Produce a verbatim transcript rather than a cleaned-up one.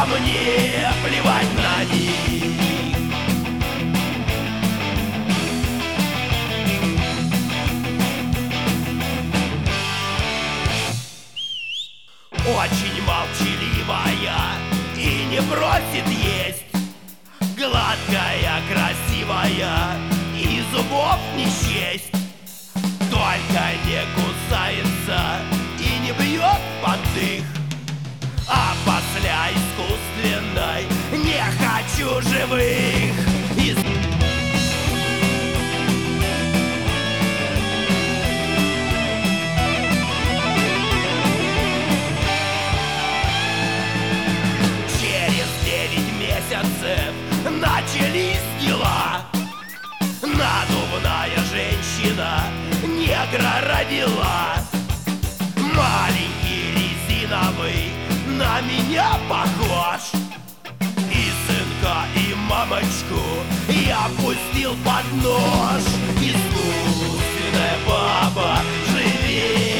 а мне плевать на них. Очень молчаливая и не просит есть, гладкая, красивая и зубов не счесть. Только не кусается и не бьет под дых, а после искусственной не хочу живых. Из... Через девять месяцев начались дела. Надувная женщина негра родила. Маленький резиновый на меня похож. И сынка, и мамочку я пустил под нож. Искусственная баба живее.